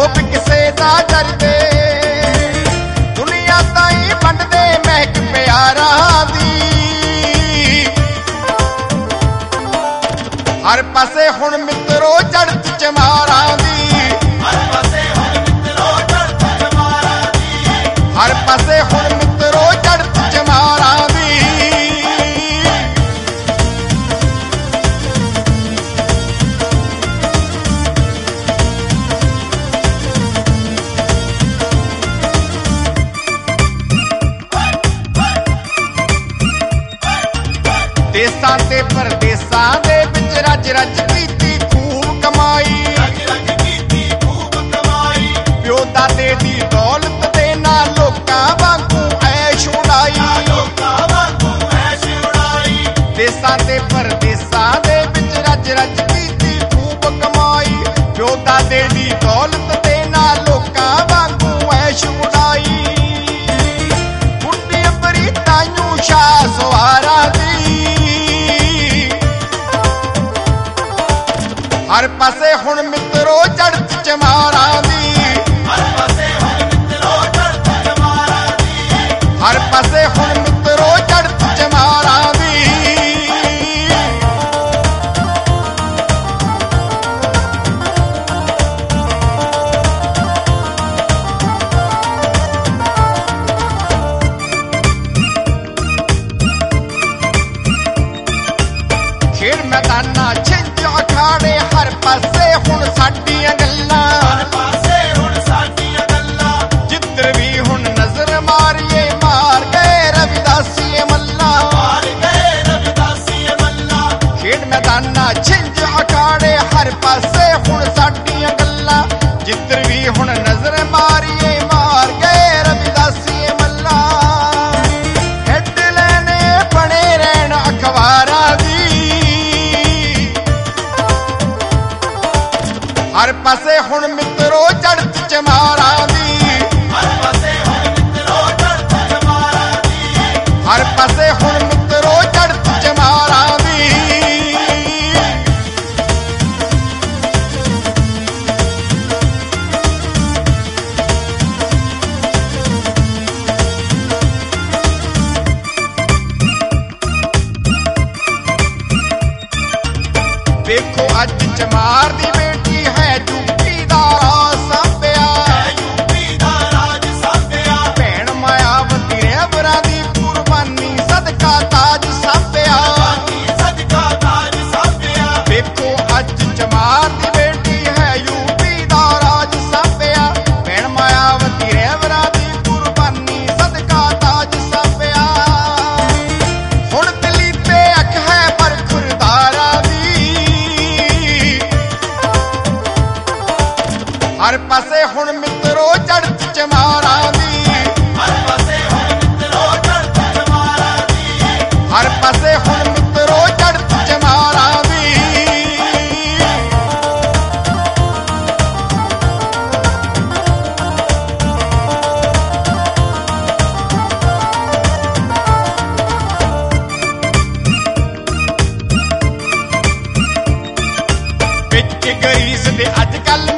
ਲੋਭ ਕਿਸੇ ਦਾ ਡਰਦੇ, ਦੁਨੀਆ ਤਾਈਂ ਵੰਡਦੇ ਮਹਿਕ ਪਿਆਰਾਂ ਦੀ। ਹਰ ਪਾਸੇ ਹੁਣ ਮਿੱਤਰੋ ਚੜ੍ਹਤ ਚਮਾਰਾਂ ਦੀ, ਹਰ ਪਾਸੇ ਹੁਣ ਮਿੱਤਰੋ ਚੜ੍ਹਤ ਚਮਾਰਾਂ ਦੀ, ਹਰ ਪਾਸੇ ਹੁਣ ਮਿੱਤਰੋ ਚੜ੍ਹਤ ਚਮਾਰਾਂ ਦੀ। ਦੇਸਾਂ ਤੇ ਪਰਦੇਸਾਂ ਦੇ ਵਿੱਚ ਰੱਜ ਰੱਜ ਕੀਤੀ ਖੂਬ ਕਮਾਈ, ਰੱਜ ਰੱਜ ਕੀਤੀ ਖੂਬ ਕਮਾਈ, ਪਿਓ ਦਾਦੇ ਦੀ ਦੌਲਤ ਦੇ ਨਾਲ ਲੋਕਾਂ ਵਾਂਗੂ ਐਸ਼ ਉਡਾਈ, ਲੋਕਾਂ ਵਾਂਗੂ ਐਸ਼ ਉਡਾਈ। ਦੇਸਾਂ ਤੇ ਪਰਦੇਸਾਂ ਦੇ ਵਿੱਚ ਰੱਜ ਰੱਜ ਕੀਤੀ ਖੂਬ ਕਮਾਈ, ਪਿਓ ਦਾਦੇ ਦੀ ਦੌਲਤ ਦੇ ਨਾਲ ਲੋਕਾਂ ਵਾਂਗੂ ਐਸ਼ ਉਡਾਈ। ਬੁੱਢੀ ਅਮਰੀ ਤਾਈਂ ਸ਼ਾਹ ਸਵਾਰਾਂ ਦੀ, ਹਰ ਪਾਸੇ ਹੁਣ ਮਿੱਤਰੋ ਚੜ੍ਹਤ ਚਮਾਰਾਂ ਦੀ, ਹਰ ਪਾਸੇ ਹੁਣ ਮਿੱਤਰੋ ਚੜ੍ਹਤ ਚਮਾਰਾਂ ਦੀ, ਹਰ ਪਾਸੇ ਹੁਣ ਮਿੱਤਰੋ ਚੜ੍ਹਤ ਚਮਾਰਾਂ ਦੀ। ਖੇਡ ਮੈਦਾਨਾਂ ਛਿੰਝ ਅਖਾੜੇ ਹਰ ਪਾਸੇ ਹੁਣ ਸਾਡੀਆਂ ਗੱਲਾਂ, ਹਰ ਪਾਸੇ ਹੁਣ ਸਾਡੀਆਂ ਗੱਲਾਂ, ਜਿੱਧਰ ਵੀ ਹੁਣ ਨਜ਼ਰ ਮਾਰੀਏ ਮਾਰ ਗਏ ਰਵਿਦਾਸੀਏ ਮੱਲਾ, ਮਾਰ ਗਏ ਰਵਿਦਾਸੀਏ ਮੱਲਾ। ਖੇਡ ਮੈਦਾਨਾਂ ਛਿੰਝ ਅਖਾੜੇ ਹਰ ਪਾਸੇ ਹੁਣ ਸਾਡੀਆਂ ਗੱਲਾਂ, ਜਿੱਧਰ ਵੀ ਹੁਣ ਨਜ਼ਰ ਮਾਰੀਏ ਮਾਰ ਗਏ ਰਵਿਦਾਸੀਏ ਮੱਲਾ। ਹੈਡਲਾਈਨ ਬਣੇ ਰਹਿਣ ਅਖਬਾਰਾਂ ਦੀ, ਹਰ ਪਾਸੇ ਹੁਣ ਮਿੱਤਰੋ ਚੜ੍ਹਤ ਚਮਾਰਾਂ ਦੀ, ਹਰ ਪਾਸੇ ਹੁਣ ਮਿੱਤਰੋ ਚੜ੍ਹਤ ਚਮਾਰਾਂ ਦੀ, ਹਰ ਪਾਸੇ ਹੁਣ ਮਿੱਤਰੋ ਚੜ੍ਹਤ ਚਮਾਰਾਂ ਦੀ। ਵੇਖੋ ਅੱਜ ਚਮਾਰ ਦੀ ਬੇਟੀ ਹੈ ਯੂਪੀ ਦਾ ਰਾਜ ਸਾਂਭਿਆ, ਯੂਪੀ ਦਾ ਰਾਜ ਸਾਂਭਿਆ, ਭੈਣ ਮਾਇਆਵਤੀ ਰਹਿਬਰਾਂ ਦੀ ਕੁਰਬਾਨੀ ਸਦਕਾ ਤਾਜ ਸਾਂਭਿਆ। ਸਦਕਾ ਤਾਜ ਸਾਂਭਿਆ। ਵੇਖੋ ਅੱਜ ਚਮਾਰ ਦੀ ਬੇਟੀ ਹੈ ਯੂਪੀ ਦਾ ਰਾਜ ਸਾਂਭਿਆ, ਭੈਣ ਮਾਇਆਵਤੀ ਰਹਿਬਰਾਂ ਦੀ ਕੁਰਬਾਨੀ ਸਦਕਾ ਤਾਜ ਸਾਂਭਿਆ। ਹੁਣ ਦਿੱਲੀ ਤੇ ਅੱਖ ਹੈ ਪਰ ਖੁਰਦਾਰਾਂ ਦੀ, ਹਰ ਪਾਸੇ ਹੁਣ ਮਿੱਤਰੋ ਚੜ੍ਹਤ ਚਮਾਰਾਂ ਦੀ, ਹਰ ਪਾਸੇ ਹੁਣ ਮਿੱਤਰੋ ਚੜ੍ਹਤ ਚਮਾਰਾਂ ਦੀ, ਹਰ ਪਾਸੇ ਹੁਣ ਮਿੱਤਰੋ ਚੜ੍ਹਤ ਚਮਾਰਾਂ ਦੀ। ਵਿੱਚ ਗਰੀਸ ਦੇ ਅੱਜ ਕੱਲ